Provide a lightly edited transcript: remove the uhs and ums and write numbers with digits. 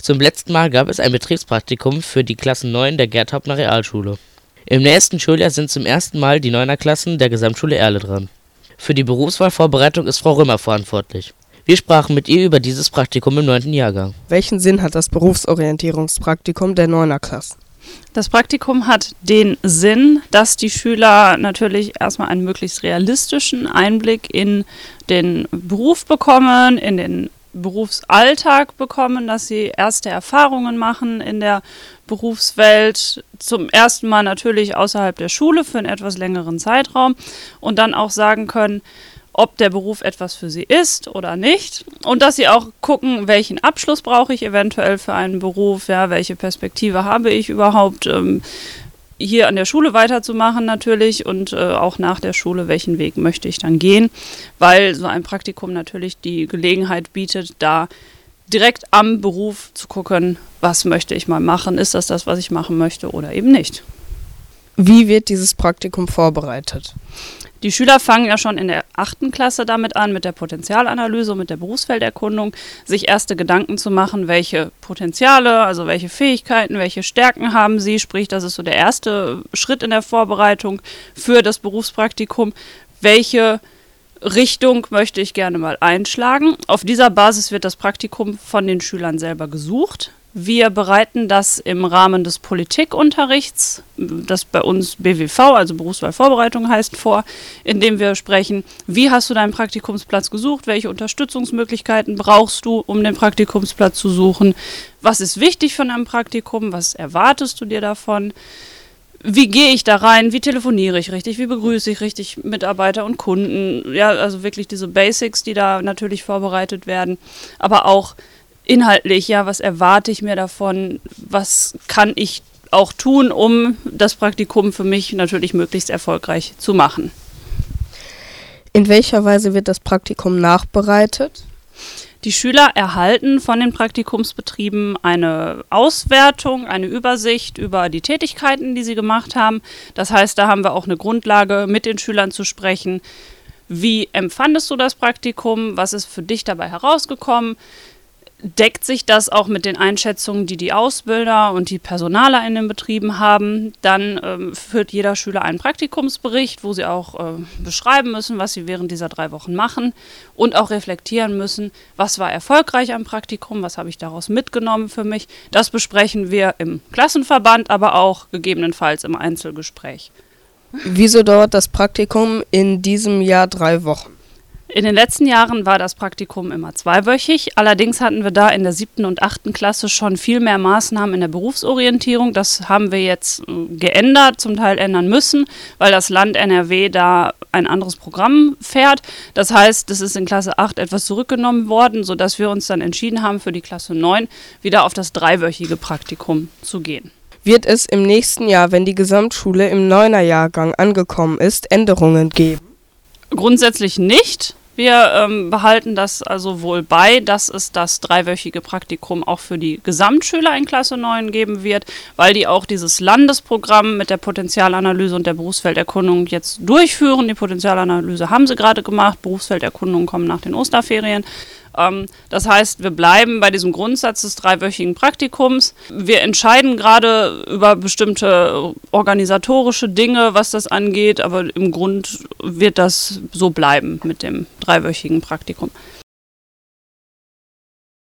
Zum letzten Mal gab es ein Betriebspraktikum für die Klassen 9 der Gerd-Hauptner Realschule. Im nächsten Schuljahr sind zum ersten Mal die 9er Klassen der Gesamtschule Erle dran. Für die Berufswahlvorbereitung ist Frau Römer verantwortlich. Wir sprachen mit ihr über dieses Praktikum im 9. Jahrgang. Welchen Sinn hat das Berufsorientierungspraktikum der 9er Klasse? Das Praktikum hat den Sinn, dass die Schüler natürlich erstmal einen möglichst realistischen Einblick in den Beruf bekommen, in den Berufsalltag bekommen, dass sie erste Erfahrungen machen in der Berufswelt, zum ersten Mal natürlich außerhalb der Schule für einen etwas längeren Zeitraum und dann auch sagen können, ob der Beruf etwas für sie ist oder nicht und dass sie auch gucken, welchen Abschluss brauche ich eventuell für einen Beruf, ja, welche Perspektive habe ich überhaupt, hier an der Schule weiterzumachen natürlich und auch nach der Schule, welchen Weg möchte ich dann gehen, weil so ein Praktikum natürlich die Gelegenheit bietet, da direkt am Beruf zu gucken, was möchte ich mal machen, ist das, was ich machen möchte oder eben nicht. Wie wird dieses Praktikum vorbereitet? Die Schüler fangen ja schon in der 8. Klasse damit an, mit der Potenzialanalyse und mit der Berufsfelderkundung, sich erste Gedanken zu machen, welche Potenziale, also welche Fähigkeiten, welche Stärken haben sie. Sprich, das ist so der erste Schritt in der Vorbereitung für das Berufspraktikum. Welche Richtung möchte ich gerne mal einschlagen? Auf dieser Basis wird das Praktikum von den Schülern selber gesucht. Wir bereiten das im Rahmen des Politikunterrichts, das bei uns BWV, also Berufswahlvorbereitung heißt, vor, indem wir sprechen, wie hast du deinen Praktikumsplatz gesucht, welche Unterstützungsmöglichkeiten brauchst du, um den Praktikumsplatz zu suchen, was ist wichtig von einem Praktikum, was erwartest du dir davon, wie gehe ich da rein, wie telefoniere ich richtig, wie begrüße ich richtig Mitarbeiter und Kunden, ja, also wirklich diese Basics, die da natürlich vorbereitet werden, aber auch inhaltlich, ja, was erwarte ich mir davon, was kann ich auch tun, um das Praktikum für mich natürlich möglichst erfolgreich zu machen. In welcher Weise wird das Praktikum nachbereitet? Die Schüler erhalten von den Praktikumsbetrieben eine Auswertung, eine Übersicht über die Tätigkeiten, die sie gemacht haben. Das heißt, da haben wir auch eine Grundlage, mit den Schülern zu sprechen. Wie empfandest du das Praktikum? Was ist für dich dabei herausgekommen? Deckt sich das auch mit den Einschätzungen, die die Ausbilder und die Personaler in den Betrieben haben? Dann führt jeder Schüler einen Praktikumsbericht, wo sie auch beschreiben müssen, was sie während dieser 3 Wochen machen und auch reflektieren müssen, was war erfolgreich am Praktikum, was habe ich daraus mitgenommen für mich. Das besprechen wir im Klassenverband, aber auch gegebenenfalls im Einzelgespräch. Wieso dauert das Praktikum in diesem Jahr 3 Wochen? In den letzten Jahren war das Praktikum immer 2-wöchig. Allerdings hatten wir da in der 7. und 8. Klasse schon viel mehr Maßnahmen in der Berufsorientierung. Das haben wir jetzt geändert, zum Teil ändern müssen, weil das Land NRW da ein anderes Programm fährt. Das heißt, es ist in Klasse 8 etwas zurückgenommen worden, sodass wir uns dann entschieden haben, für die Klasse 9 wieder auf das 3-wöchige Praktikum zu gehen. Wird es im nächsten Jahr, wenn die Gesamtschule im 9er Jahrgang angekommen ist, Änderungen geben? Grundsätzlich nicht. Wir behalten das also wohl bei, dass es das 3-wöchige Praktikum auch für die Gesamtschüler in Klasse 9 geben wird, weil die auch dieses Landesprogramm mit der Potenzialanalyse und der Berufsfelderkundung jetzt durchführen. Die Potenzialanalyse haben sie gerade gemacht, Berufsfelderkundungen kommen nach den Osterferien. Das heißt, wir bleiben bei diesem Grundsatz des 3-wöchigen Praktikums. Wir entscheiden gerade über bestimmte organisatorische Dinge, was das angeht, aber im Grund wird das so bleiben mit dem 3-wöchigen Praktikum.